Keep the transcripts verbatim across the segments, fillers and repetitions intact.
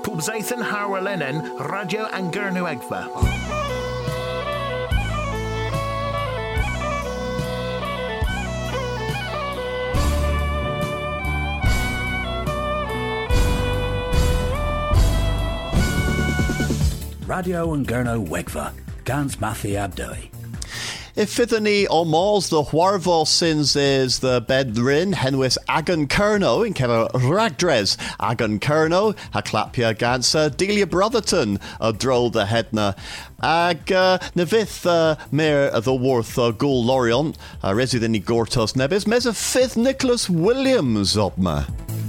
Pubzaithan Harwalenen, Radio Angernu Egva. Radio Angernu Wegva, Gans Mathi Abdoi. If Fithani o Mals the Warvo sins is the bedrin, Henwis Agan Kerno in Keva Ragdres, Agan Kerno, Haklapia Gansa, Delia Brotherton, a droll the Hedna, Ag uh, Nevith uh, Mayor of the Worth uh, Gul Lorion, uh, Resideni Gortos Nebis, Meza Fifth Nicholas Williams Obma.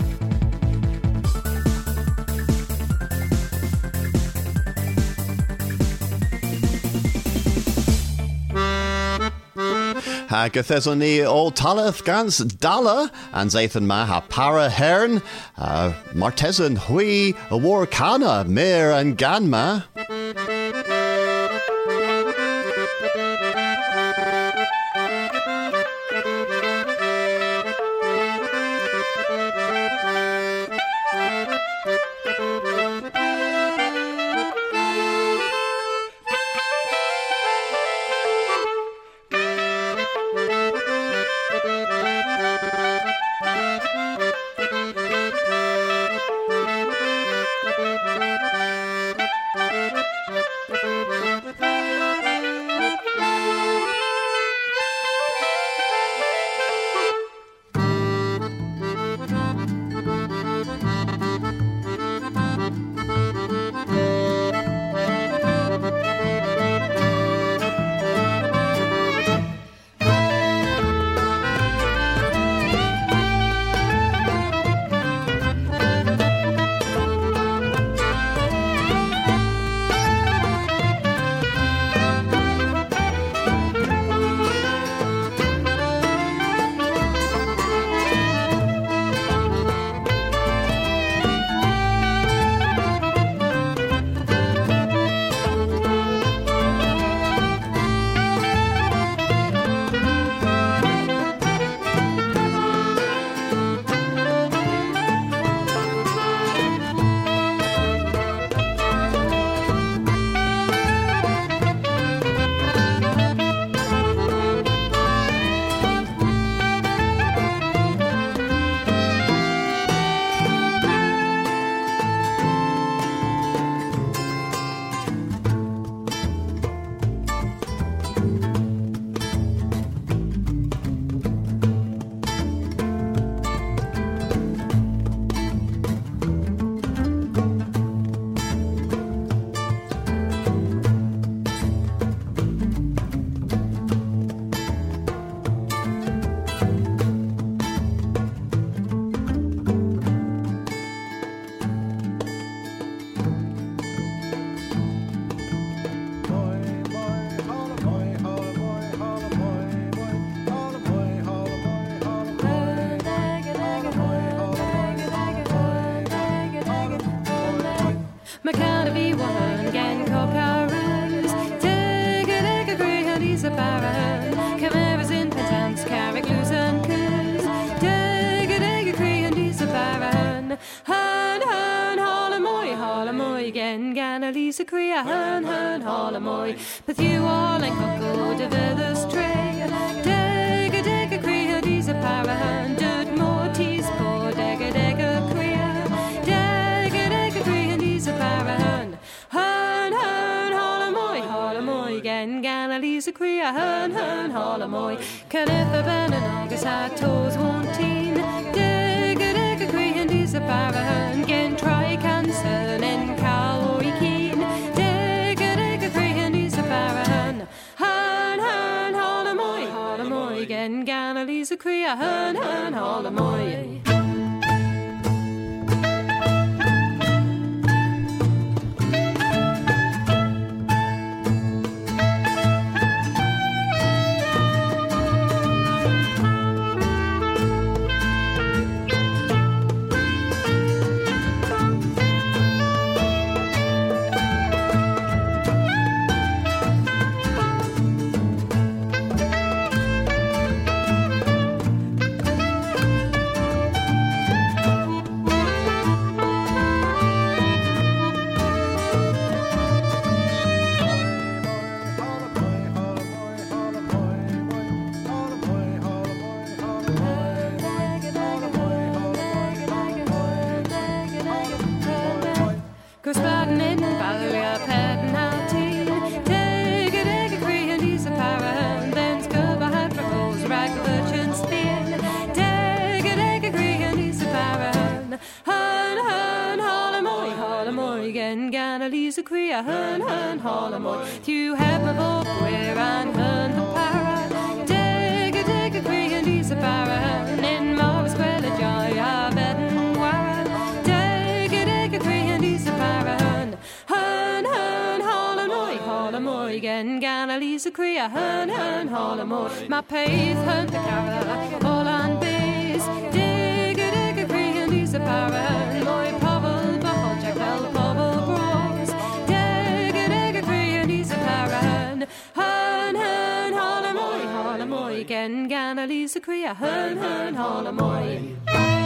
Gathesoni o Talath Gans Dalla, and Zathan Ma ha Para Hern, uh, Martezan Hui, a War Kana, Mir and Ganma. Lisa Crea, Hern, Hern, Holamoy, but you all and Coco de the stray. Dega, Dega, Crea, Disa Parahan, Dud Mortis, poor Dega, Dega, Crea. Dega, Dega, Crea, Disa Parahan. Hern, Hern, Holamoy, Holamoy, again, Gana, Lisa Crea, Hern, Hern, Holamoy. Canetha, Ben, and August, had toes, wanteen. Dega, Dega, Crea, Disa Parahan, again, try cancer, and cow. Gana Lisa Crea, Hern, Hern, Holamoy. gen gan a Lisa Crea, hun hun holamoy. You have my book where and hun the para. Dig a dig a Crea and Lisa para. In Marvis Quella Joy, a bed and wara. Dig a dig a Crea and Lisa para. Hun hun holamoy, holamoy gen gan a Lisa Crea, hun hun holamoy. My pace hun the cara, all on base. Dig a dig a Crea and Lisa para. Moy pobble bubble jack well bubble bros. Dig a dig a Crea and Lisa para. Hun hun holamoy, holamoy gen gan a Lisa Crea, hun hun holamoy.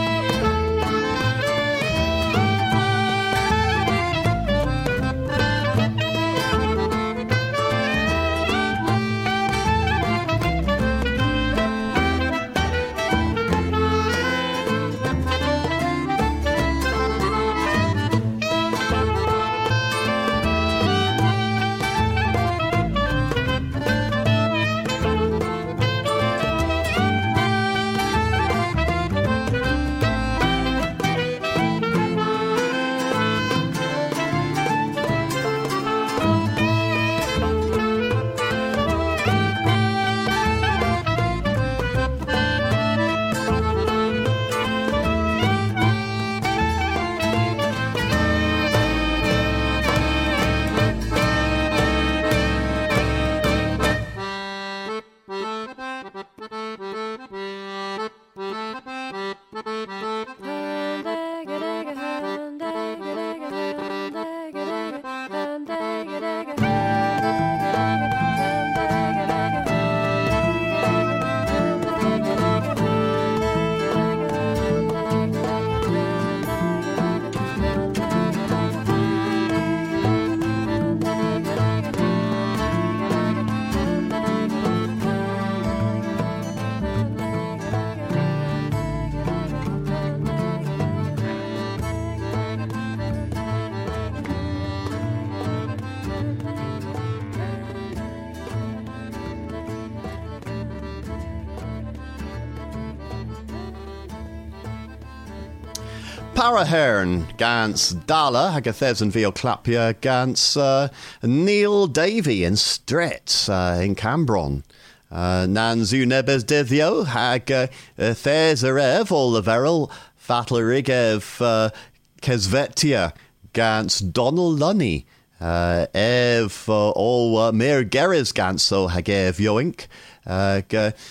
Parahern gans Dala Hagathes Vio Clapia gans uh, Neil Davy in Stretz uh, in Cambron. Uh, nan Zunebes Dithio hag uh, Thesarev Oliveril Fatlerigev uh, Kesvetia gans Donald Lunny. Uh, ev uh, o uh, Mir Geres ganso hagev yoink. Uh,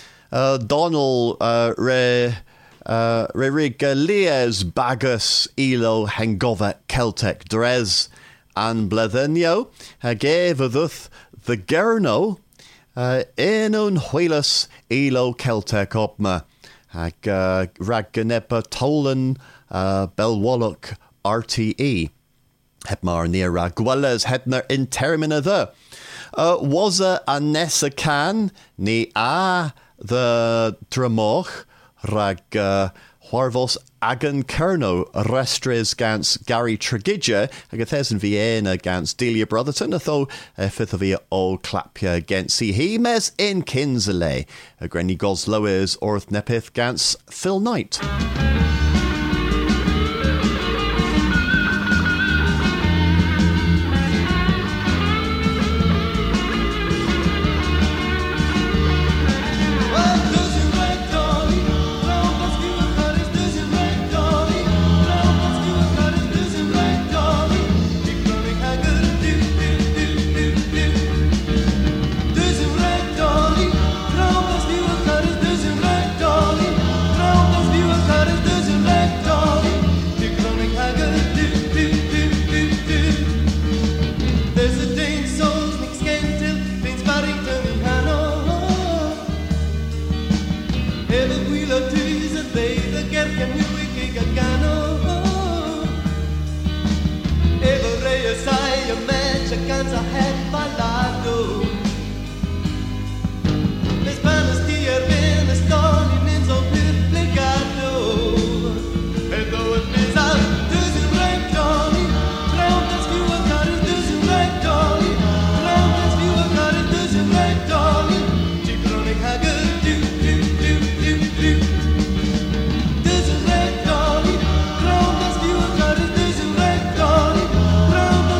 uh, Donald uh, re uh, Rerig Lies Bagus Elo Hengova Celtic Dres and Blethenio hagev aduth the Gerno uh, Enun Huilas Elo Celtic Opma hag uh, Ragganepa Tolan uh, Belwallock R T E. Hebmar Nira Gwelles Hedner in termina the. Uh, was a Anessa can ni a the Dramoch rag uh, Huarvos Agan Kerno Restres gans Gary Tregidja Agathes in Vienna gans Delia Brotherton atho uh, fifth of the old Clapia against Hemes in Kinsley a Granny Gosloes Orth Nepith gans Phil Knight. Round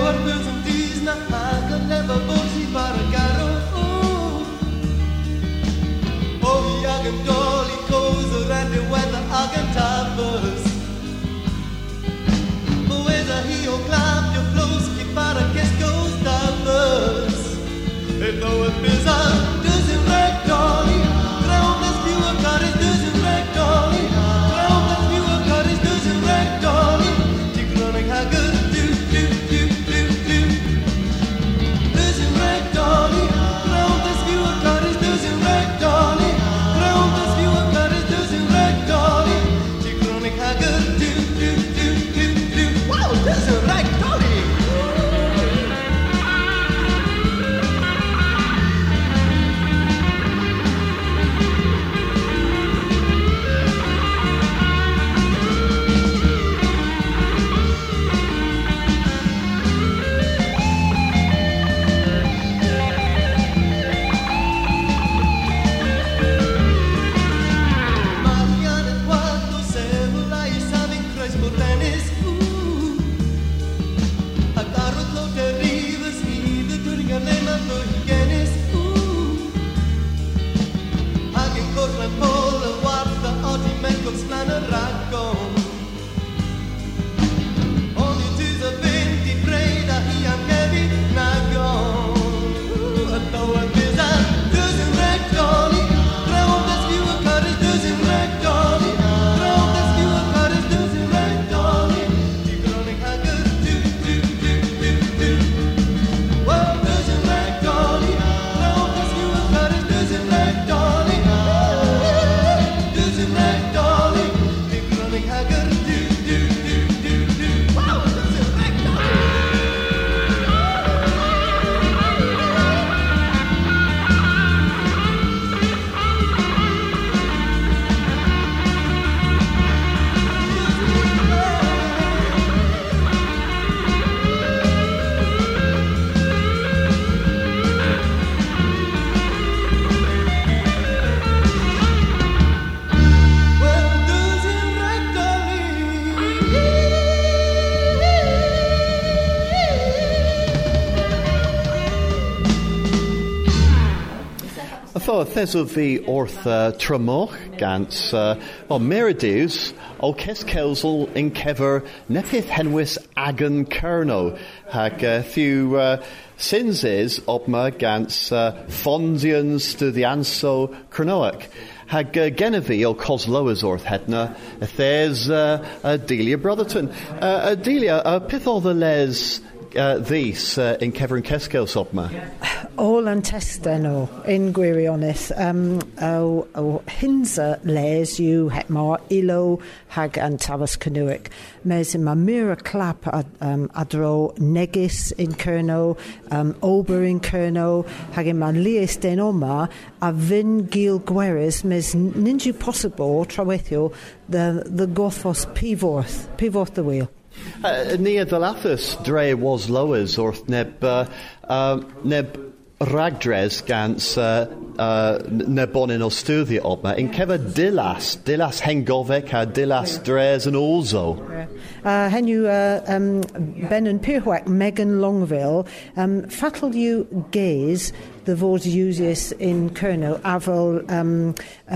Tho, thesw fi wrth uh, trymoch gant uh, o Meridews o Cescelsel in Kever nepith henwys agan Cerno hag uh, few uh, sinses obma gant uh, Fondians Studdianso Cernoach hag uh, Genevieve o Cosloas orth hedna there's uh, uh, Delia Brotherton uh, uh, Delia uh, pith o the les Uh, these uh, in Kever and Ceskel Sopma? All and testeno in Gwirionith. Um, o, o hinza les you hetmar ilo hag and Tavas Canuic. Mes in Mamira clap ad, um, adro negis in Cerno, um, ober in Cerno, hag in man lies den oma a vin gil gueris mes ninju possible trawethio the the gothos pivorth pivorth the wheel. Uh, Nia Delathus dre was lowers or neb uh, uh, neb ragdres gans uh, uh, nebonin ostudia obma in keva dilas dilas hengovek ha dilas dres and also uh, henu uh, um, Ben and Pirwak Megan Longville um, fatal you gaze the vord uses in Cerno avel um, uh,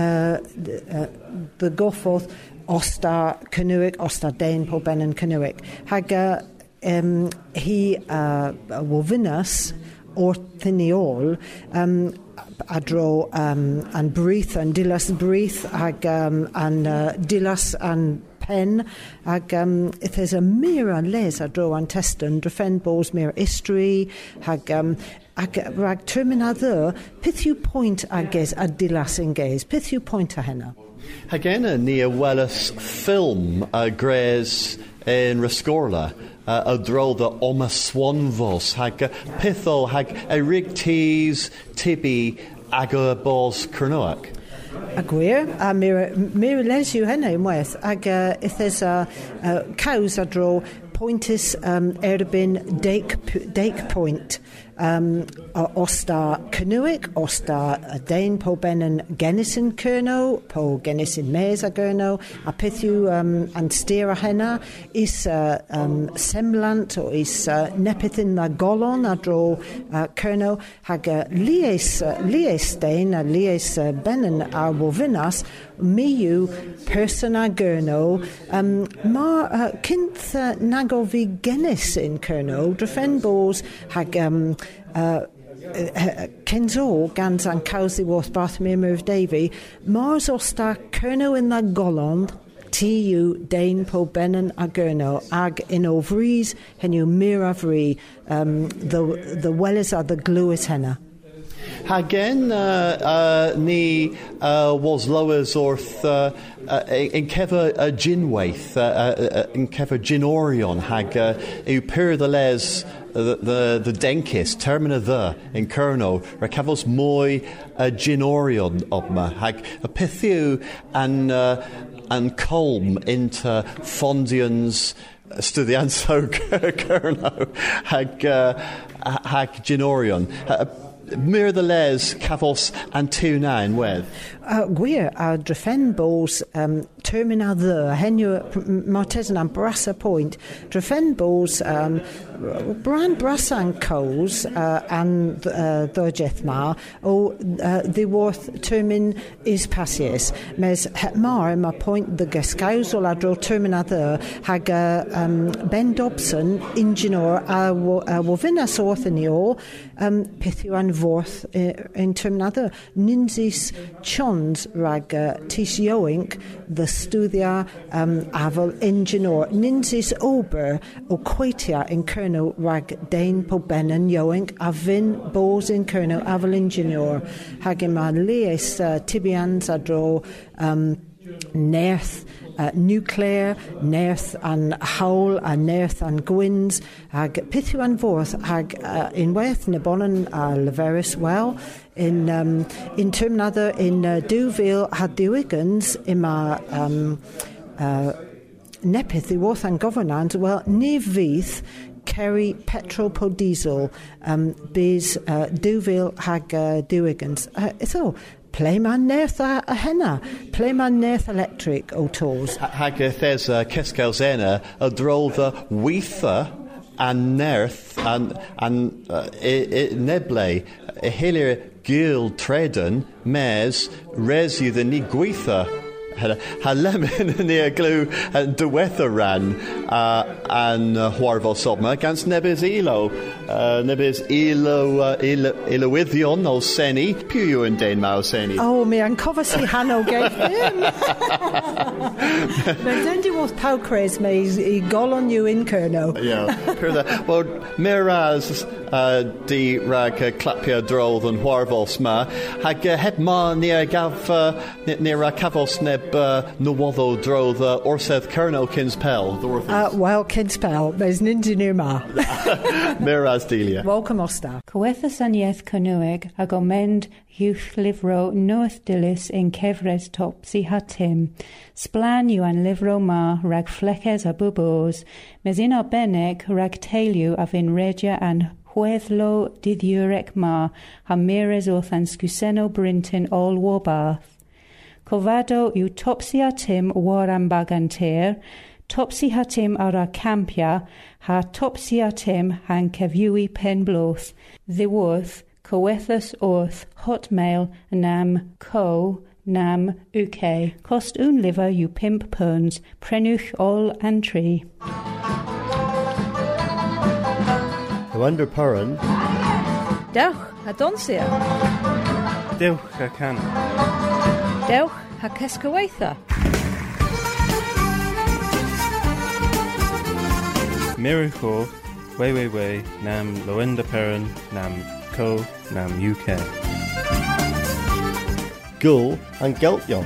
uh, the goforth Osta Canuic, Osta Dane, po Ben and Canuic. Haga um, he uh, Wovinus or Thiniol um, Adro um, and Breath and Dilas Breath hag um, and uh, Dilas and Pen hag um, if there's a mira les Adro and Teston defend balls mira history hag um, ag rag terminather pith you point ages a Dilas engaze pith you point a henna. Again, a nia wellis film uh, gres in Rescorla uh, a dro the Oma Swanvos hag uh, pitho hag a rig tees tibi aga bos Cernoach. A gwir, a mir mir les you henna in weth ag uh, if there's a uh, cows a dro pointis um, erbyn dake, dake point. Um, Osta Canuic, Osta Dain po bennen Genison Kerno, po Genison Mes a Gerno, a pithu um, and steer a henna, is uh, um, semblant, or is uh, nepithin la golon a dro uh, Kerno, hag uh, lies, uh, lies Dain, uh, lies uh, bennen a wovinas, miu persona Gerno, um, ma uh, kinth uh, nagovi Genison Kerno, drefen bos hag um, Uh, uh, Kenzo gans an causi worth Barthomir Merv Davy Mars osta Kerno in the Golland tu Dain po bennen a Gerno ag in ovries henu miravri um, the the wellers are the gluis henna. Hagen uh, uh, ni uh, was lowers orth uh, uh, in keva uh, ginwaith uh, uh, in keva ginorion hag uh, u per the les the the, the denkis termina the in Kerno recavos moi uh, ginorion obma hag a pithu and uh, and colm into fondians studianso Kerno hag uh, hag ginorion. Uh, Mir the les cavos and two nine with. Uh, Gwir a drefen bos um, termina the henu martesan and brassa point drefen bos um, brand brassan coes uh, and uh, the jethma o uh, the worth termin is passies mes hetmar ma point the gescaus or ladro termina the hag uh, um, Ben Dobson engineer a wovina sorthenio um, pithu and vorth uh, in termina the ninzis chon rag uh, tis yoink the studia um, aval engineer ninsis ober o quatia in Kerno rag Dain po bennen yoink avin bos in Kerno aval engineer hagima leis uh, tibians adro um, nerth Uh, nuclear, nerth and howl and nerth and gwins hag pithu and vorth hag uh, in werth nebonnen uh, leveris well in um, in term another in uh, Duville had Dewigans ima um, uh, nepith the worth and governance well nivith Kerry petrol po diesel um, biz uh, Duville hag uh, Dewigans uh, so Playman nerth a, a henna, Playman nerth electric o tos. Hag there's a keskel zena a drol the weitha and nerth and and uh, neble a hilir gil treden mes res you the ni gweitha ha lemon near glue and de weather ran uh, and Huarvo Sobma against Nebis Elo uh, Nebis Elo uh, Elo Withion o Seni Puyo and Dane Mao Seni. Oh me and Covasly Hanno gave him. But then you was Paucres me he gol on you in Kerno. Yeah, per that. Well, Miraz uh, di rag uh, clapia drol than Huarvo Sma hag uh, heb ma near gav uh, near Cavos Neb Uh, Nawatho dro the Orseth Kerno Kinspel. Uh, well, Kinspel, there's an engineer ma. Miraz Delia. Welcome, Osta. Coethus anieth Canuig ag omend youth livro noeth dilis in Kevres topsi hatim. Splan you an livro ma rag fleches a bubos. Mes in arbenek rag tailu av in regia an huethlo didurek ma ha mires oth an scuseno brintin all warbath. Covado yw topsi hatim war am baganter, topsi hatim ara campia, ha topsi hatim han ceviwi pen bloth, ddiworth, coethus orth, hotmail, nam co, nam uk. Cost un liver yw pimp pounds, prenuch all and tree. Wander Puran. Dewch a donsia. Dewch a can. Dewch a cescaweitha. Miracle, way way way, nam Loenda Perrin, nam co, nam U K. Gull and Geltjon.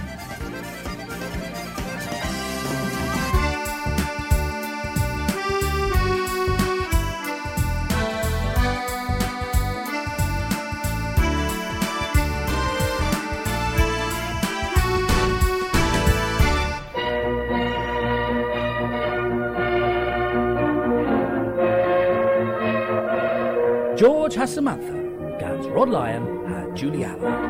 George has Samantha, Gans Rod Lyon and Julie Allard.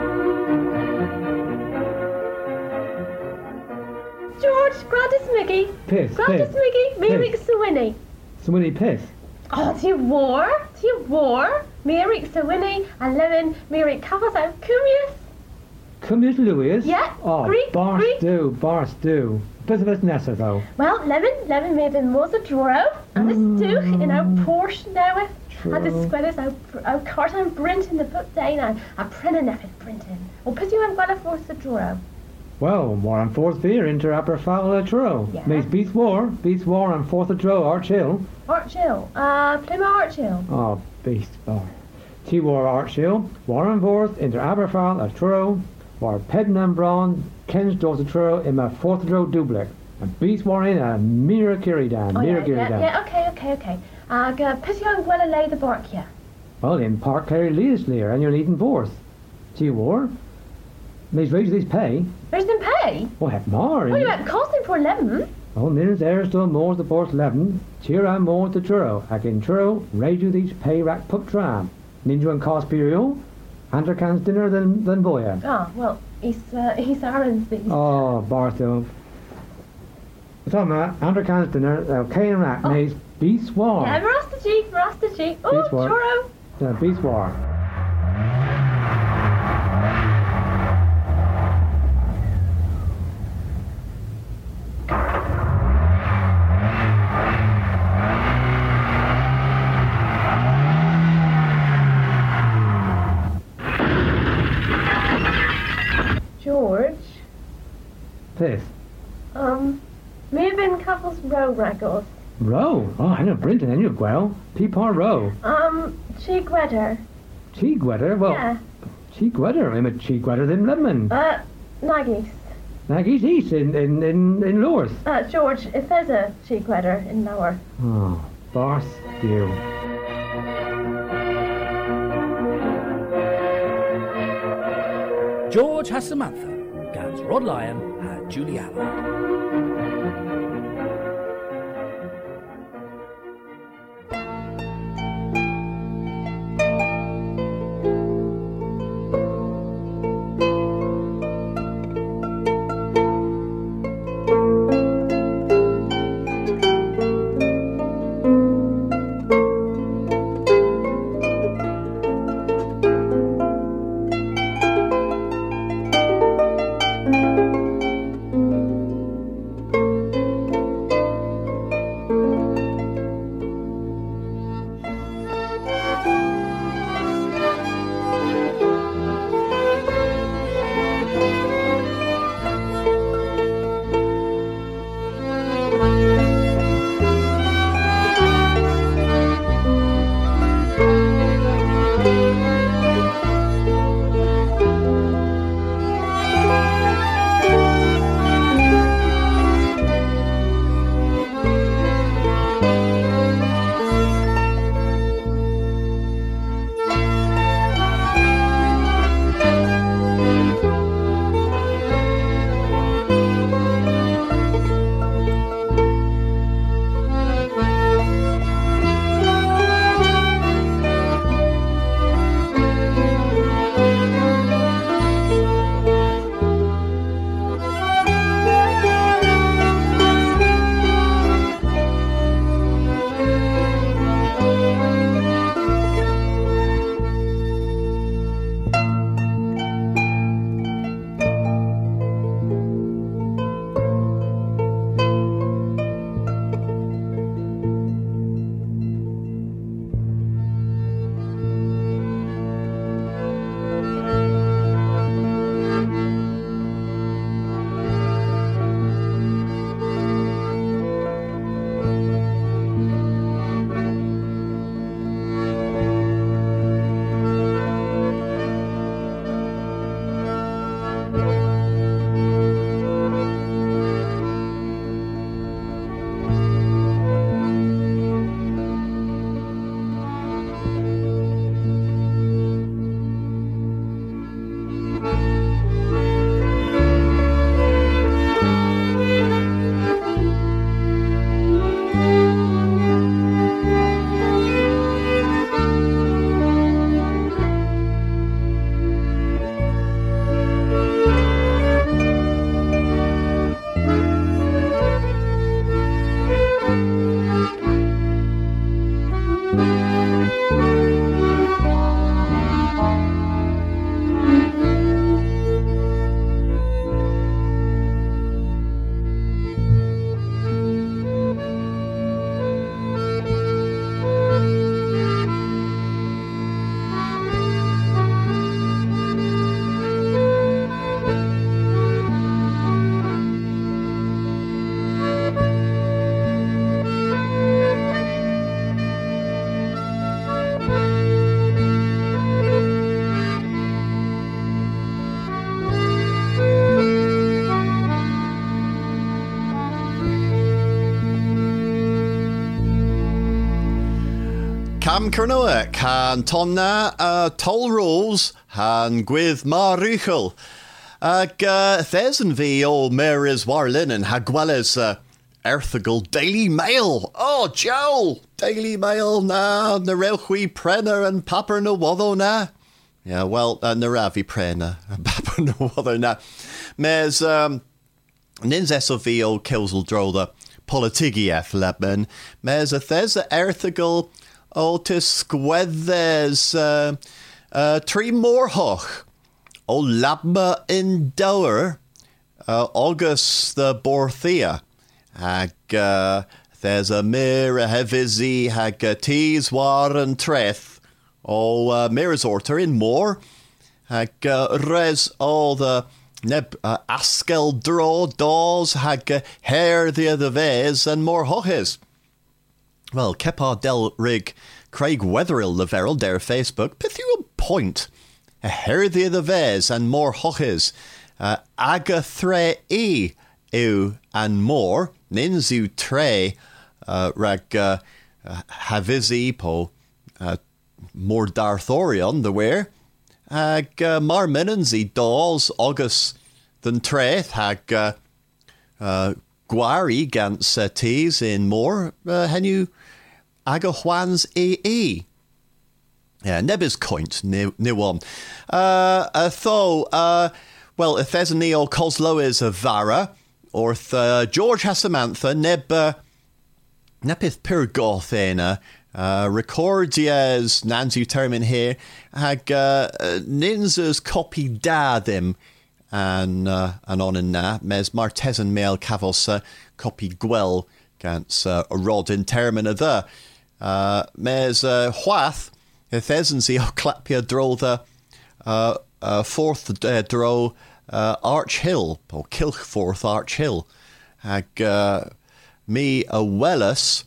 George, Gladys Miggy. Piss, Gladys piss, Miggy, Mary piss. Swinny. Swinny Piss. Oh, to war, to war. Mary Swinny and Levin, Mary Covers out Curious. Cumulus Lewis? Yeah, Oh, Greek, bar Greek. stew, bar stew. Bit of Nessa though. Well, Levin, Levin made in Mozadoro and the stew in our Porsche now. And the squatters out out carton and print in the book day now. A print and effort printing. Well, put you in well for the Doro. Well, war on fourth fear inter upper foul of tro. Yeah. Means beats war, beats war on fourth of tro, Arch Hill. Arch Hill. Uh, Plymouth Arch Hill. Oh, beast bar. T war Arch Hill, war on fourth inter Aberfowl of tro, war Pedden and Braun, Ken's Dorset tro in my fourth of tro dublik. And beast war in a Mira Kiridan, Oh, Mira yeah, Kiridan. yeah, yeah, okay, okay, okay. Uh, go put you in well lay the bark here. Well, in Park Carry Leas Lear and you're eating fourth. T war. Means raise these pay. There's them pay. Well, heck more. What you at costing for eleven? Oh, millions there still more the fourth eleven. Cheer and more the churro. Again churro, raise you these pay rack pup tram. Ninja and cost period. Hunter cans dinner than than boya. Ah, well, he's uh, he's Aaron's these. Oh, Barstow. So, ma, Hunter cans dinner, uh, K and rack, Oh. maze, beast war. Yeah, Veracity, Veracity. Oh, Beast war. churro. Uh, beast war. George, Piss. um, moving couples row records. Row. Oh, I know Brinton and you well. Peepar row. Um, cheek weather. Cheek weather. Well, Yeah. cheek weather. I'm a cheek weather than lemon. Uh, Naggies. Like he's east in in in, in Lourdes. Uh, George, if there's a cheek weather in lower. Oh, boss, you. George has Samantha, Gans Rod Lyon and Julie Allard. Nam Kernoek, han tonna uh, toll rules, han gwydd marichel. Ag uh, thesyn fi o Mary's Warlin and hagwelles uh, erthygl Daily Mail. Oh, Joel! Daily Mail na, na rewchwi prenner and papur na waddo na. Yeah, well, uh, na rafi prenner and papur na waddo na. Mes, um, nins eso fi o kilsel droda politigieth lebman. Mes a thesa erthygl o tis sgweddes uh, uh, tri morhoch. O labma in dower, uh, August the Borthia. Hag, uh, there's a mir a hevizy hag a tees war and treth. O uh, mirrors orter in more. Hag uh, res all the neb uh, askel draw daws hag uh, hair the other vez and more hoches. Well, Kepa del Rig, Craig Wetherill the Veril, der Facebook, pith you a point. A hair the other vez and more hoches. Uh, aga thre e ew and more. Ninzu tre uh, rag uh, uh, havizi po uh, more darthorion the wear. Hag uh, mar minenzi dolls august than treth hag uh, uh, guari gans uh, teas in more. Uh, henu aga juans e e. Yeah, nebis coint, new one. Uh, uh, tho, uh, well, if there's a neo Coslo is a Vara, or th, uh, George Hasamantha, neb, uh, nepith pyrgothena, uh, recordias, nanzu termin here, hag, uh, ninzas copy dadim, and, uh, and on in na, mes martesan mail cavosa, copy gwell, gans, uh, rod in termin of the, uh, mes, uh, huath, if there's o clapia dro the uh, uh, fourth uh, dro uh, Arch Hill, or Kilchforth Arch Hill. Hag uh, me a wellus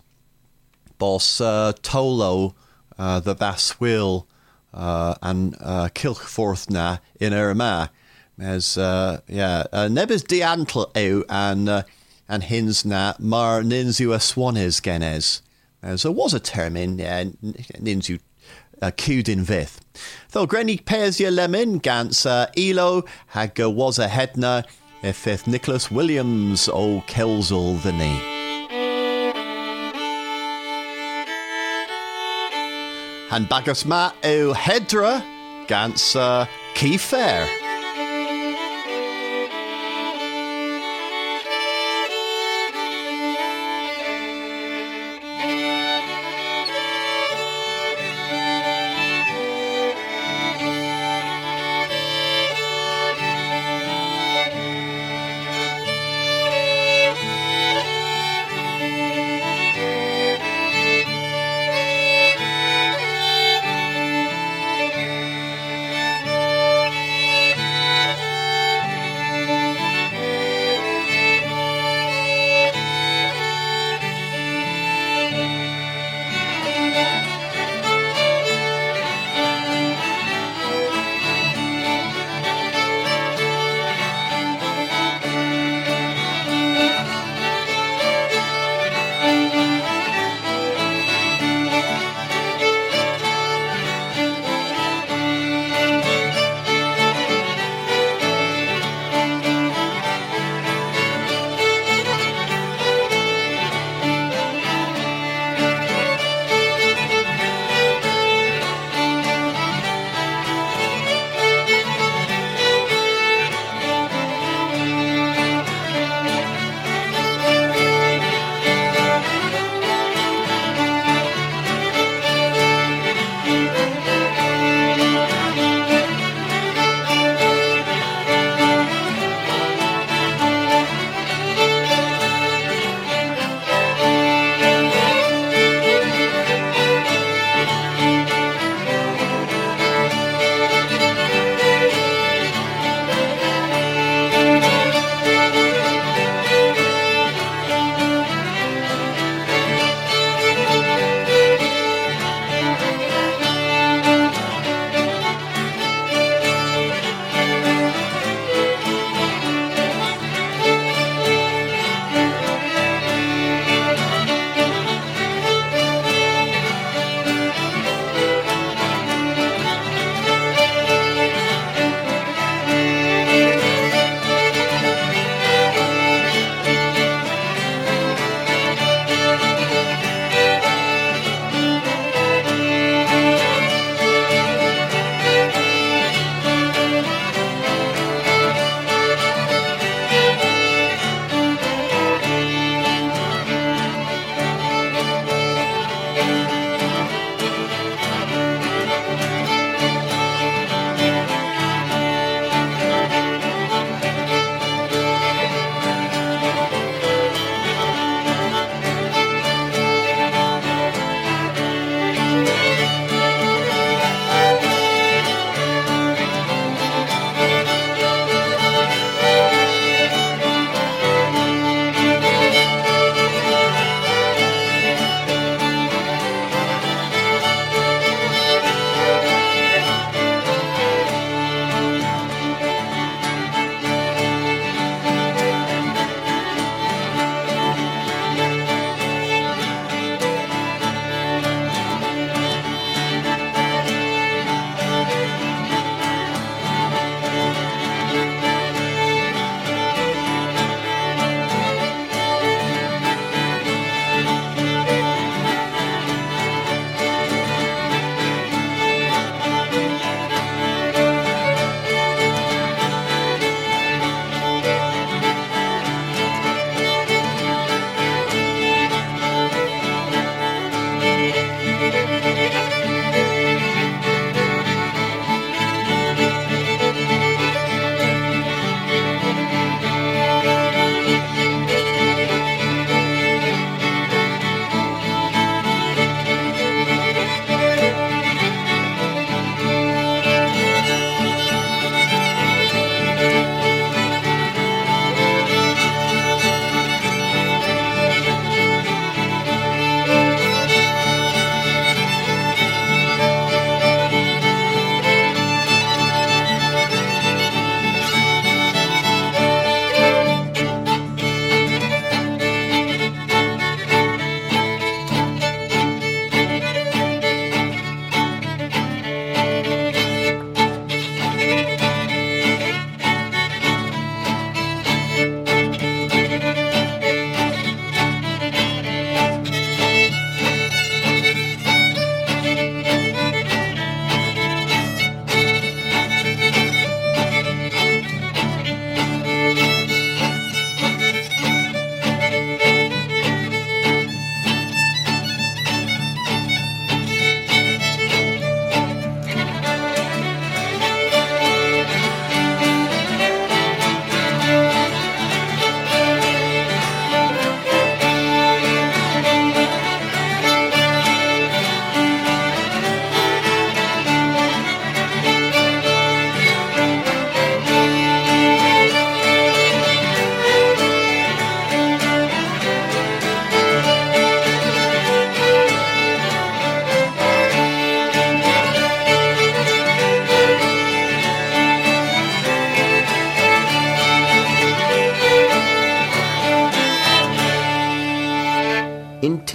boss uh, Tolo uh, the Bass Will uh, and uh, Kilchforth na in Irma. As uh, yeah, uh, nebis diantl ew and uh, and hins na mar ninzu a swanes genes. As there was a term in yeah, ninzu. Uh, cewed in vith. Though Grenny Persia Lemon, Gans uh, Elo, hag uh, was a hedna, if if Nicholas Williams, o Kelsel the knee. And bagus ma o Hedra, Gans uh, Key Fair.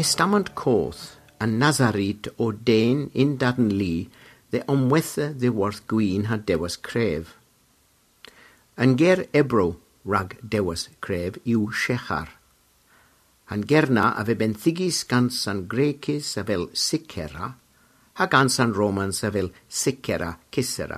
Testament Coth and Nazarit o Dain in Darn Lee, the omwetha the worth gwyn ha dewas cref. An ger ebro rag dewas cref yw Shechar. An gerna a fe benthigis gans an Grecis a fel Sicera, ha gans an Romans a fel Sicera Cicera.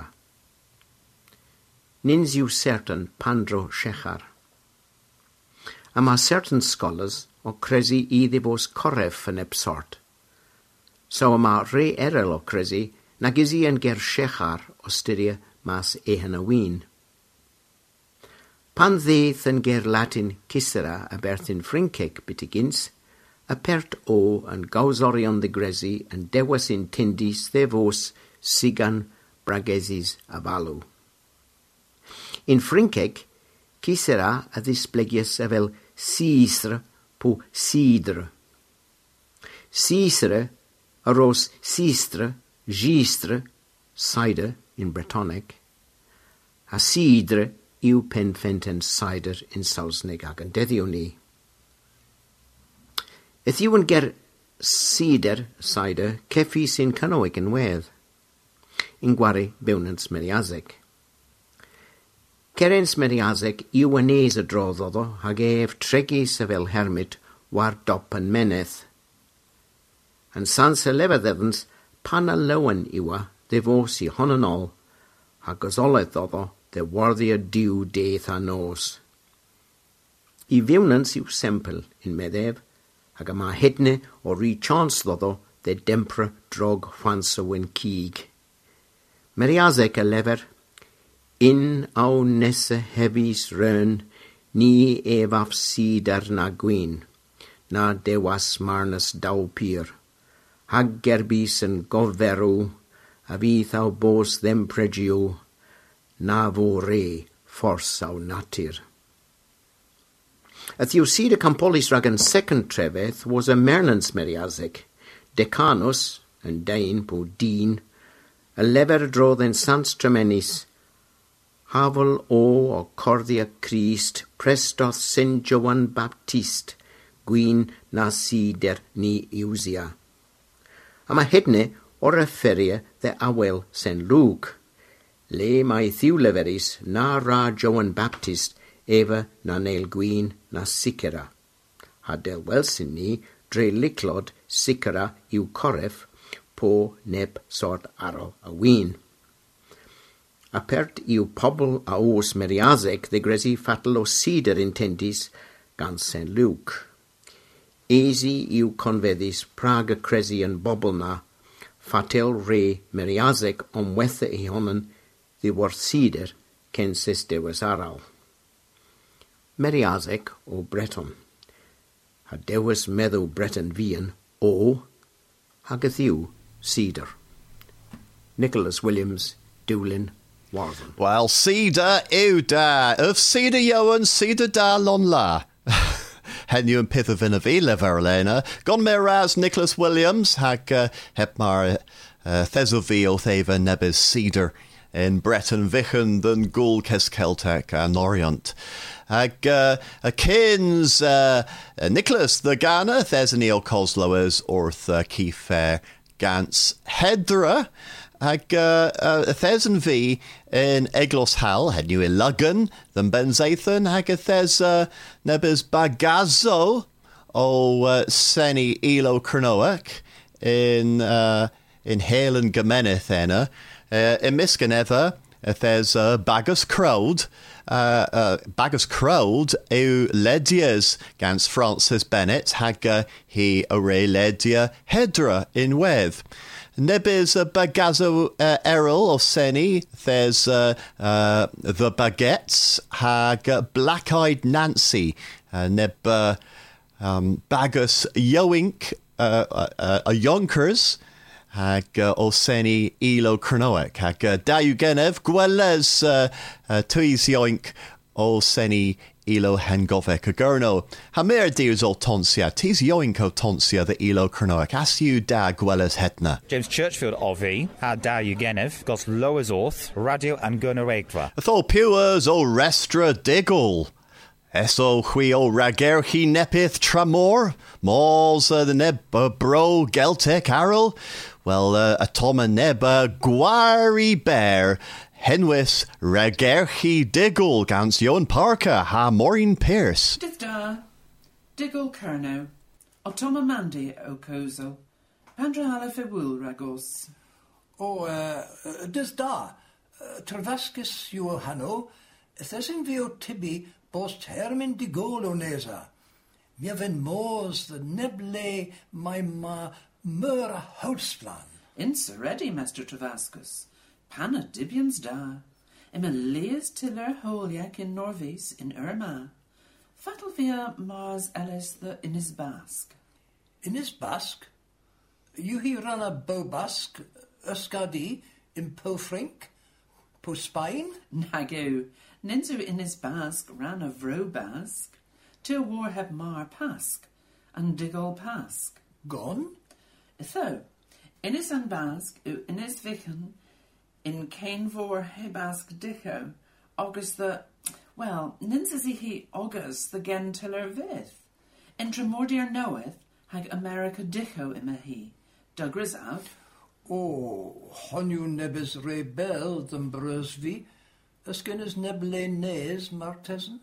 Nins yw certain Pandro Shechar. A ma certain scholars o cresi i ddibos corref yn ebsort. So a ma re erel o cresi nag isi yn ger Shechar o styria mas ehan a wyn. Pan ddeith yn ger Latin Cicera a berthyn Ffrinceg bitigins, a pert o yn gawsorion the gresi yn dewas in tindis ddefos sigan bragesis a balw. In Ffrinceg, Cicera a ddisblegius a fel Cisre po Cidre. Cisre aros Cistre, Gistre, cider in Bretonic, a Cidre yw penfenten cider in Saesneg ag yn deddio ni. Eth yw yn ger cider, cider, ceffi sy'n canoig yn wedd, in gwari bewnans meriazeg. Cerens meriazeg yw yn eis y droddodd o, hag ef tregis a fel hermit war dop yn meneth. Yn sans y lefyddefns, pan a lewan ywa, ddefos i hon yn ôl, hag gosolaeth oedd o, de warddi a diw deith a nos. I fewnans yw sempel in meddef, hag yma hedne o ri chans ddod o, de dempra drog chwansa wyn cig. Meriazeg a lefer, in aw nesa hebis rön, ni efaf sidar na gwyn, na dewas marnas daw pyr. Hag gerbis yn goferw, a fydd aw bos ddim pregiw, na fo re ffors aw natur. Ath yw Sida Campolis rag yn second trefedd was a Merlans meriazeg, Decanus, yn dain po dyn, a lefer drodd yn Sans Tremenis, hafol o o corddi a Christ, prestoth Saint Joan Baptist, gwyn na sider ni iwsia. Am a hedne o'r afferia dde awel Saint Luke, le mae thiw leferis na ra Joan Baptist efa na neil gwyn na sicera. Ha del welsin ni dre liclod sicera yw corref po neb sort aro a wyn. Apert yw pobl a os meriazeg de gresi fatal o cider intendis gan Saint Luke. Easy yw conveddis Praga cresi yn bobl na, fatel re meriazeg omwetha i honan ddi war cider censis dewas aral. Meriazeg o Breton. Ha dewas meddw Breton fian o, hageth yw cider. Nicholas Williams, Dwlin, Warden. Well, Cedar yw da. Of Cedar Iowan, Cedar da lon la. Henw yn pydd o fyn y fi lefer Elena. Gon me ras Nicholas Williams hag uh, heb mar uh, theso fi o theva nebys Cedar in Breton Vichen dyn gwl ces Celtic a Norient. Hag uh, a Kins uh, uh, Nicholas the Ghana thes yn eo coslowers orth uh, Keith Gans Hedra. Hag uh, uh, thes yn fi in Eglos Hal, hedniw i Lugan, dyn Benzaethan, hag thes uh, nebys Bagazo o uh, Seni Ilo Cernoac in, uh, in Halen Gymeneth enna. Uh, in Misgan efa, thes uh, Bagus Crowd, uh, uh, Bagus Crowd yw ledias gans Francis Bennett, hag uh, hi array ledia Hedra in wedd. Nebys uh, Bagazo uh, Errol o Seni, there's uh, uh, the Baguettes, hag uh, Black-Eyed Nancy, uh, neb uh, um, Bagus Yoink, uh, uh, uh, a Yonkers, hag uh, o Seni Ilo Cernoac, hag uh, da yw genef gweles uh, uh, tuis Yoink o Seni Ilo Hengofec a Gurno. Ha mer diws o tonsia, tis Yoink o tonsia the Ilo Cernoac, as yw da gweles hetna. James Churchfield o fi, ha da yw genef, gos Lowers Orth, Radio and Gurno Egfa. Tho pewers o Restra Diggle. Eso chwio ragerchi nepith tramor, mauls uh, the neb uh, bro geltek arrow, well uh, a tom a neb uh, gwari bear, henwis ragerchi diggle gans Yon Parker ha Maureen Pierce. Difda, diggle kerno, otoma mandi o kozo, pandra ala fe wool ragos. O, uh, dys da, uh, Trevascus Iohanno, thesyn fi o tibi bos termin digol o nesa. Mi ven mors the neble my ma mur a houtsplan. Insa ready, Master Trevascus. Panna dibians da. Emma leas tiller holiak in Norvis in Irma. Fatal via Mars Alice the Innis Basque. Innis Basque? You he ran a bow basque, Euskadi, in Pofrink, Po Spain? Nago, Ninzu Innis Basque ran a Vro Basque, till war heb Mar Pask, and Digol Pask. Gone? Tho, Innis and Basque, u Innis Vichen, in Cainvor he Basque Dicho, August the, well, Ninsazi he August the Gentiller Vith. In Tremordier knoweth, hag America Dicho ima he, Douglas av. O, honju nebes rebel den brusvi, ysgynnes neble nes martesen?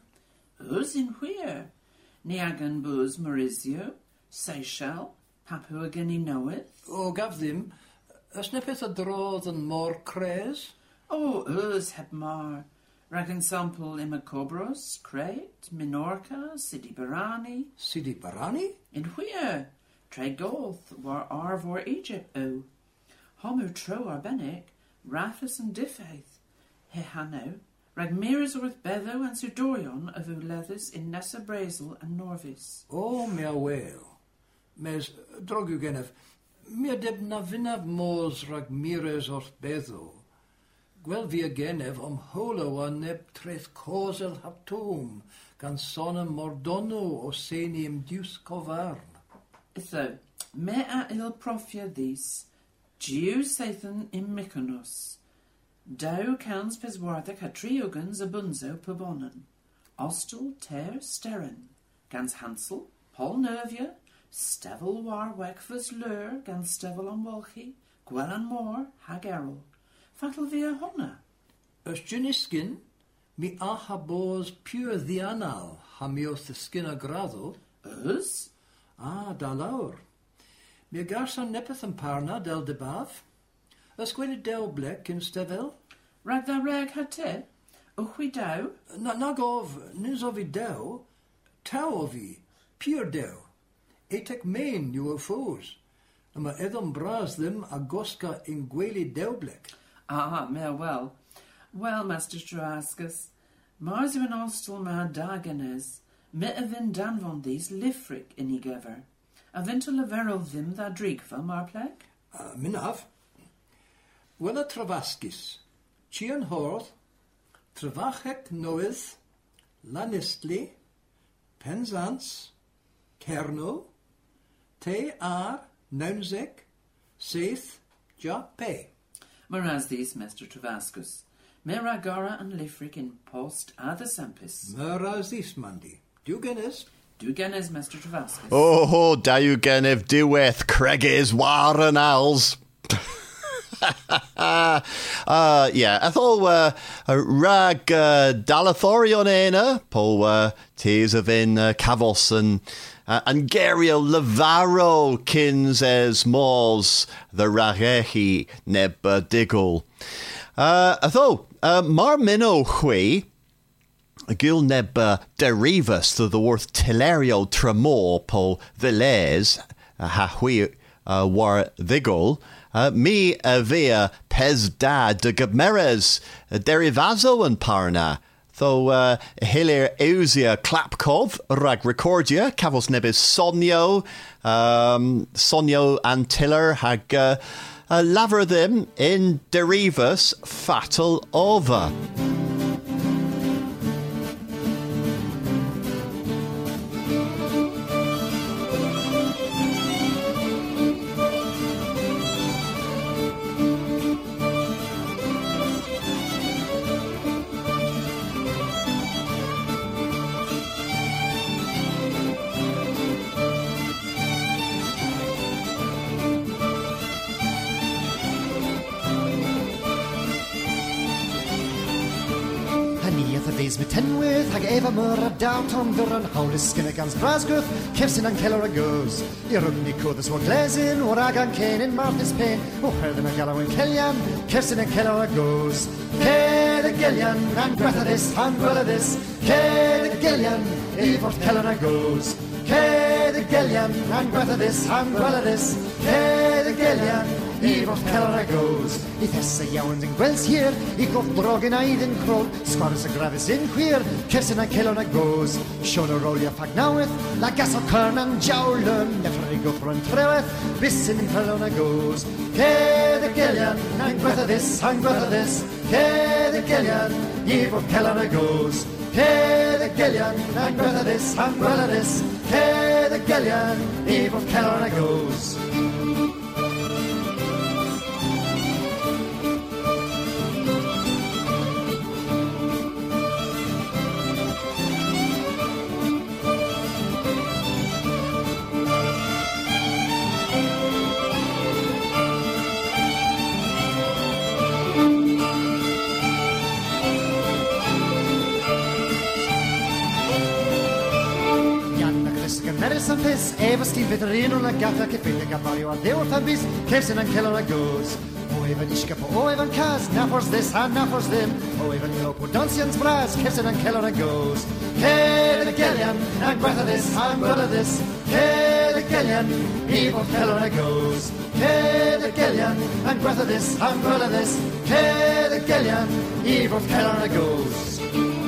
Us in where? Niagan bus Mauricio, Seychelles, Papua Guinea knoweth. O, gav ddim, ys nepeth a drodd yn mor cres? O, us heb mar. Rag sample ima Cobros, Crete, Minorca, Sidi Barani. Sidi Barani? In where? Tregolth, war Arvor Egypt, o. Homu tro arbenic, Rathus and Diffaith. He hano, rag miras orth Bevo and Sudorion of Ulethus in Nessa Brazel and Norvis. O, mea wel. Mes, drogu genef, mea deb na vinab mos rag miras orth Bevo. Gwel via genef om holo a neb treth cosel haptum, gan sonam mordono o senium dius covarn. Itho, mea il profia these, Giu Sathan in Mykonos. Dau cans peswarthak ha triogans abunzo pubonan. Ostel ter steren. Gans Hansel, Paul Nervia, Stevel war wekfus lur, gans Stevel on Walchi, Gwelan Moor, hag Errol. Fatal via honna. Ys gynisgyn, mi aha bos pure ddianal, ha mi oth y sgyn a graddo. Ys? Ah, da lawr. Mi garson nepeth yn parna del de baf. Ys gwedi del blec yn stefel? Rag dda reg ha te? Uchwi daw? Na, nag of, nys o fi dew, taw o fi, pure dew. Etek main yw o ffos. Yma eddom bras ddim a gosga in gweli dew blec. Ah, mea well. Well, Master Trevascus, Mars yw an ostel ma dagenes, me a vin danvon these lifric in I gever. A vinto leverol ddim dda drigfa mar plec? Uh, Minaf. Wel a Trevascus, Chian Horth, Trevachek Noeth, Lanistli, Penzance, Kerno, Te Ar, Naunzek, Seith, Ja Pe. Whereas these, Master Trevascus, Meragora and Lifric in post are the Sampis. Whereas these, Mandy. Dugenes? Dugenes, Master Trevascus. Oh, ho, Daugenef diweth, Cregis, war and owls. uh, yeah, I thought uh, rag uh, Dalathorion ena, po uh, teas of in uh, Cavos and uh, and Gerio Lavaro kins es mors the ragechi neb uh, diggle. Uh, I thought uh, Marmino hui Gil neb uh, derivus to the worth Tilerio Tremor po Villes uh, ha hui uh, war vigol. Uh, mi uh, via pez da de Gameres uh, derivazo and parna. Though uh, hilir eusia clapkov rag recordia cavos nebis sonio um, sonio antiller hag uh, uh, laver them in derivus fatal over. these me tenwydd hag efo myr a downtown fyr yn hawlus gynna gans brasgwth cefsyn yn celor a goes I rwmni cwddys o'r glesyn o'r agan cen yn marthus pen o herddyn yn galaw yn celian cefsyn yn celor a goes Ced y gelian yn gwerthadus han gweledus Ced y gelian I fod celor a goes Ced y gelian yn gwerthadus han gweledus Ced y gelian I fod celor a goes I thesa iawn yn gwels hir I goff drog yn aid yn crol Sgwars y grafus yn chwir Cefsyn yn celor a goes Sion o rolio ffag nawydd La gas o cyrn yn jawlyn Neffr I goffro yn trewedd Bysyn yn celor a goes Ced y gelian yn gwerthadus han gwerthadus Ced y gelian I fod celor a goes Ced y gelian yn gwerthadus han gwerthadus Ced y gelian I fod celor a goes Medicine piss, Eva Steve Veterino la gata che fede cavallo a deo fabis, Kevsin and Keller goes. O even Ishka o even Kaz, Naffors this, and Naffors them. O even Lopo Duncian's brass, Kevsin and Keller goes. Hey the Gillian, and Greta this, and Greta this. Hey the Gillian, evil Keller goes. Hey the Gillian, and Greta this, and Greta this. Hey the Gillian, evil Keller goes.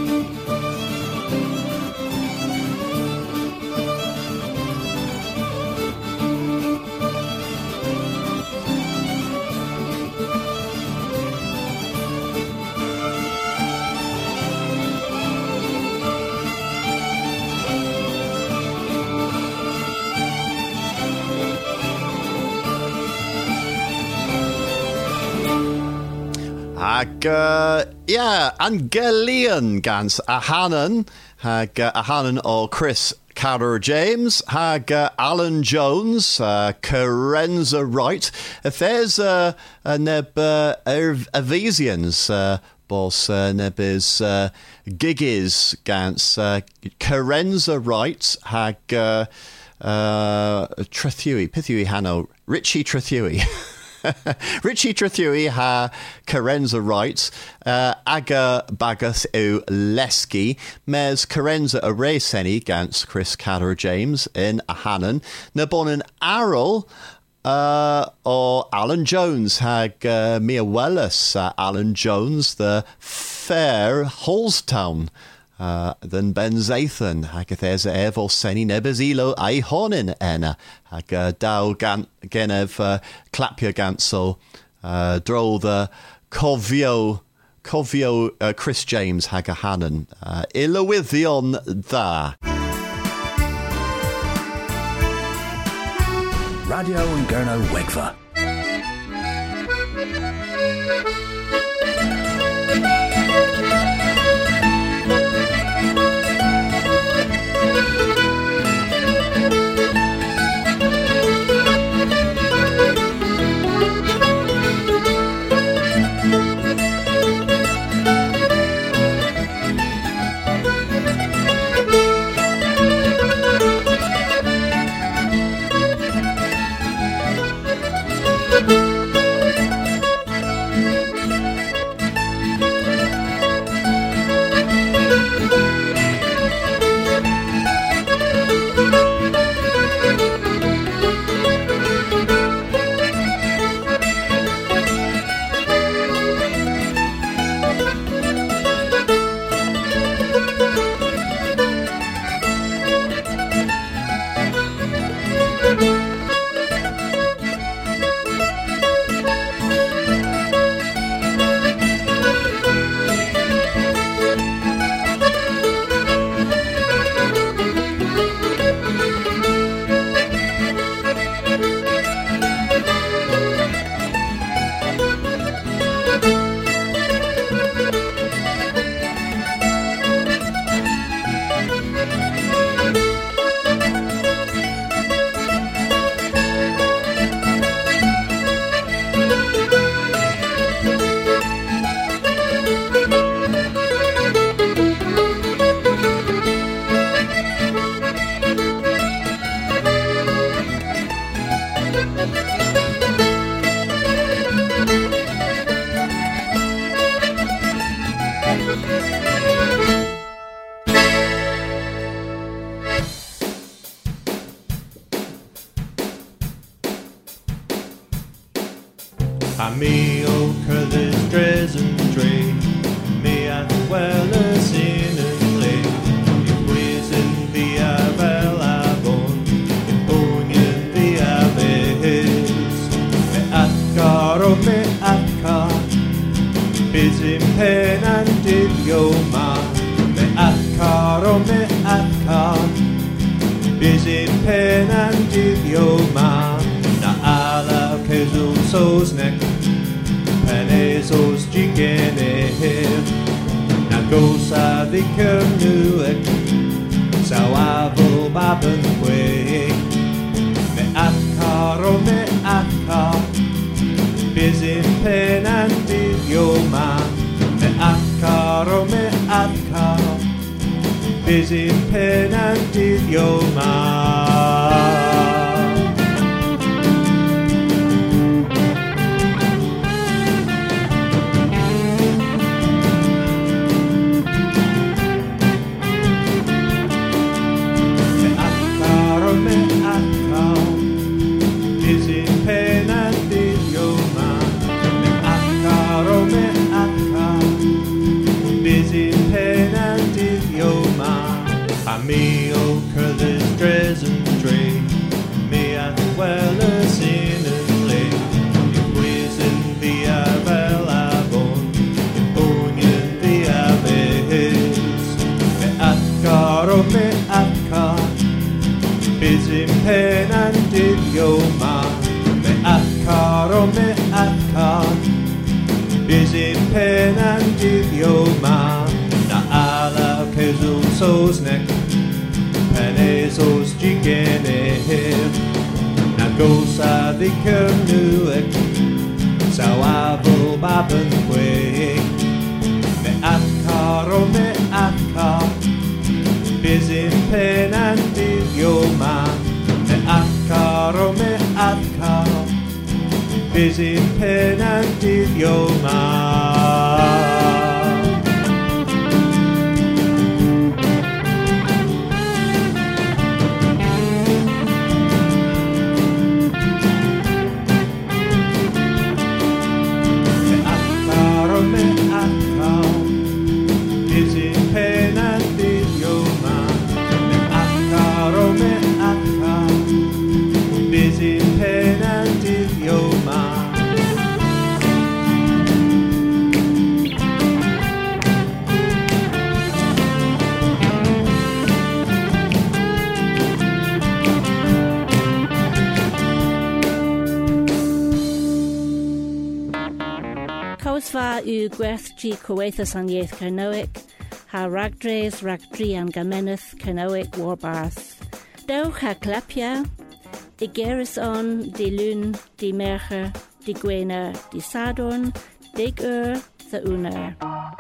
Ag, uh, yeah, Angelian gans a Hannon, hag uh, a Hannon o Chris Carter James, hag uh, Alan Jones, uh, Carenza Wright. If there's uh, a neb uh, Avesians, uh, boss uh, neb is uh, Giggies gans uh, Carenza Wright, hag uh, uh, Trethui, Pithui Hanno, Richie Trethui. Richie Trethui ha Carenza Wright, uh, aga bagas o Leski, mes Carenza a Rayseni gans Chris Carter James in a Hannon, nabonin Arrol uh, or Alan Jones hag uh, Mia Wellis, uh, Alan Jones, the fair Holstown. Uh, then Ben Zathan, hag there's a evil seni nebezilo ai honin ena, hag uh, daw gan genev uh, clapia ganso, uh, dro the cofio, cofio uh, Chris James hag a Hannon, uh, ilywyddion dda. Radio and Gurno Wegva. Bizim pen and idioma, me athcar o me athcar. Bizim pen and idioma, na ala kezul sosnek, penes os jigenehir, na gosa viker nuek, sawavul baben kwe, me athcar o me athcar. Bizim pen and idioma, me athcar o me athcar. Bizim pen and idioma. Me athcar o me athcar. Bizim pen and idioma. Me athcar, busy pen and idioma. Me o curlis dress and tree, me at well as in and play. In prison via velabon, in union via behes. Me athcar o me athcar, busy pen and idioma. Me athcar o me athcar. Bizim pen and idioma, na ala kezul sosnek, penes os jigenehir, na gosa viker nuek, sawavul baben kwe, me athcar o me athcar. Bizim pen and idioma, me athcar o me athcar. Bizim pen and idioma. Me athcar o me athcar. Bizim pen and idioma. Me athcar o me athcar. Bizim pen and idioma. Causfa u gwerthgi Kuwaithas an Yaith Kernoic, ha ragdres ragdri an Gameneth Kernoic warbarth. Dowch ha Clapia, de Geris on, de Lun, de Mercher, de Gwena, de Sadorn, de Ur, the Uner.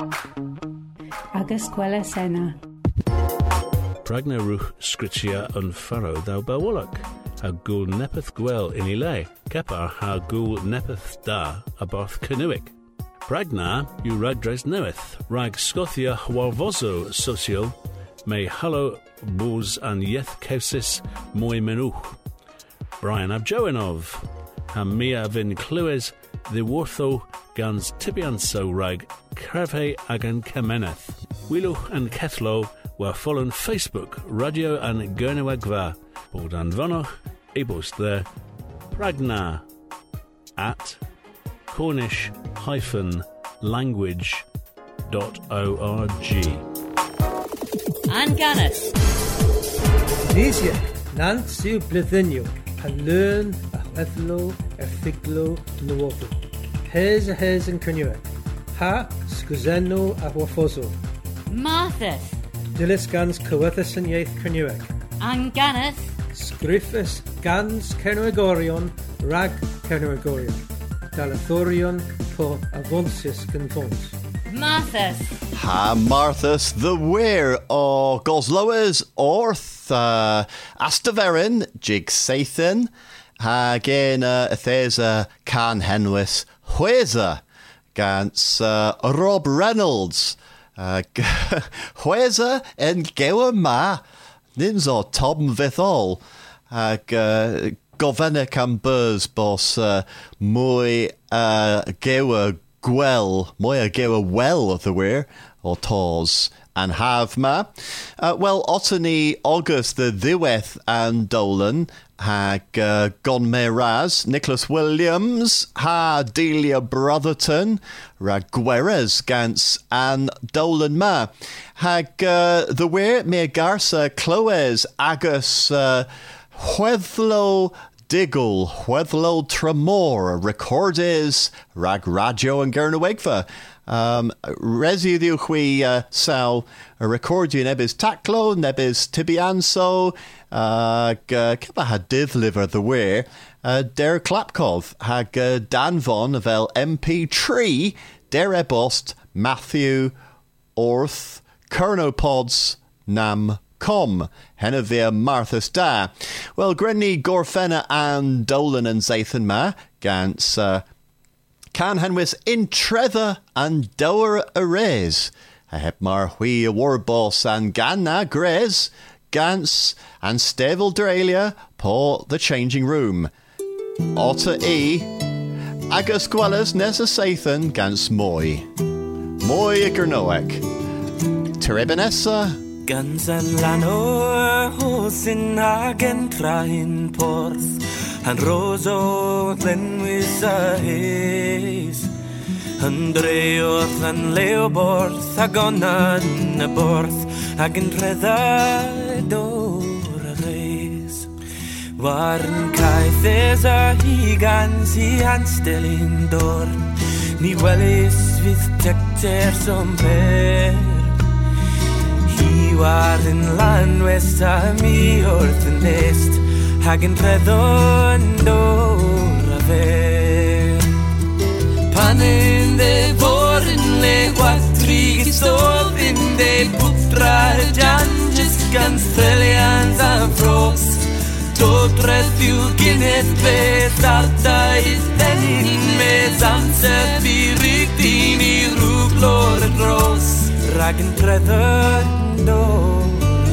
Agus Gwela Sena. Pragna ruch scritia un furrow thou bawolok, ha gul nepeth gwel in ile, kepar ha gul nepeth da abarth Canuic. Pragna u ragdres knoweth, rag Scothia warvozo socio, me hallo buz an yeth keusis moi menuch. Brian Abjoinov, ha mia vin clues the wartho gans tibianso rag Kerve agan Kemeneth. Wiluch and Kethlo were following Facebook, Radio and Gernewagva, Bogdan Vanoch, Ebos there, Pragna, at Cornish-language dot org. An Gannis. Nisia, Nant siw blithynio, a learn a chwethlo, a figlo, nuofu. Hez a hez yn Cernyweg. Ha, sgwzenno a warfoso. Marthas. Dilys gans Cywythus yn Ieith Cernyweg. An Gannis. Sgriffus gans Cernywegorion, rag Cernywegorion. Dalathorion po avonsis gynfons. Marthas. Ha Marthas the Weir o Goslowers Orth uh, Astaverin Jig Sathan ha gen uh, Ethesa Can Henwis Hueza gans uh, Rob Reynolds uh, Hueza en Gewa Ma Ninzo Tom Vithol uh, Govena Cam Buzz Boss uh, Mwy uh, Gewa Gwell, moya gewa well of the weir, or taw's and Havma. Uh, well, Otany August the Ddiweth and Dolan hag uh, Gon Meraz, Nicholas Williams, ha Delia Brotherton, rag Gweres Gans and Dolan Ma. Hag uh, the Weir me Garza Cloes Agus uh, Huethlo Diggle, Huethlo Tremor, Recordes, rag Radio and Gernawegfa. Um, Residu hui uh, sao recordio nebis taclo, nebis tibianso, uh, Keba had div liver the weir, uh, Der Klapkov, hag uh, Danvon vel M P tree, Der Ebost, Matthew, Orth, Kernopods, Nam, Com, Henavir Marthas Da. Well, Grenny Gorfena and Dolan and Zathan Ma, Gans, uh, Can henwys in Trevor and Dower Arrays. A heb mar hui a warbos and Ganna Grez, Gans and Stevel Deralia, Paul the Changing Room. Otter E. Agus Gwellas Nessa Sathan Gans Moy. Moy a Gernoek. Terebenessa. Gans an lanor hosin hagen trahin porth. Han roso glenwys a hes. Han dreodd an leoborth ag onan y borth ag yn rheddad o'r res. War'n caethes a higan si anstelyn dorn ni welys fydd tecter som per. Hi war'n lanwes a mi wrth yn nest hag yn rheddon o'r afer. Pan yn dde fôr yn le gwatri gystodd yn dde bwtra y janges gan strelians a fros. Dod reddiw gynnydd beth ardaeth ddenyn mes amser fyrig dyn i rŵg lor y dros. Rag yn rheddon o'r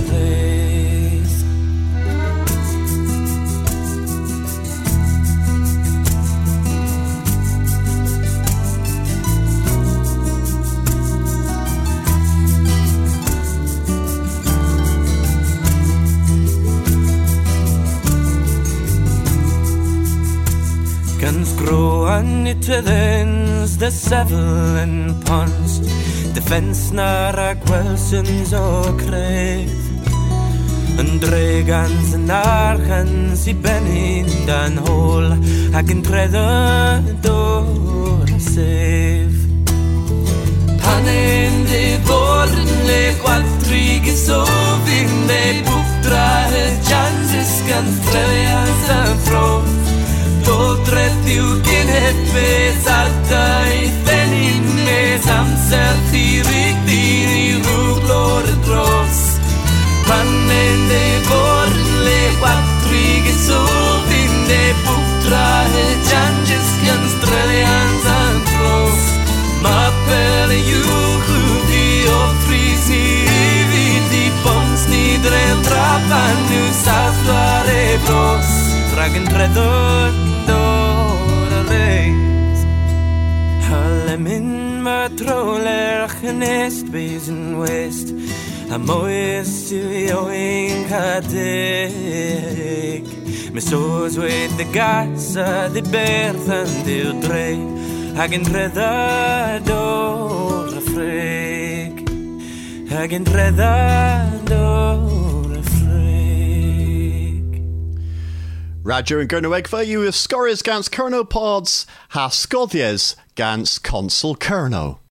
Gans gro an it thens the sevel and pons defense na rag Wilsons o cref yn dregans yn archans I benin dan hôl ag yn treddod o'r sef. Pan yn de fôr yn le gwatri gysof yn de bwfdra y janses gan trelians a froth. Dod reddiw gynnydd beth ardaeth ddenyn mes amser ddirig dyn I rŵg lor y dros. Pan yn de fôr yn le gwatri gysof yn de bwfdra y janges gan strelians a'n dros. Ma pel y ywch ywdi o ffris ni fyd I bons ni drel drafan yw sathwar e bros. Rag yn reddod o'r reis. Halemyn ma troler ach yn est bys yn west. A moes yw I oen cadeg. Mes oes wed y gas a ddi berth yn diw drei. Ag yn reddad o'r ffreg. Ag yn reddad o'r ffreg. Radio and Gernowegva, you have scores gans Kernopods, ha Scotias gans Consul Kerno.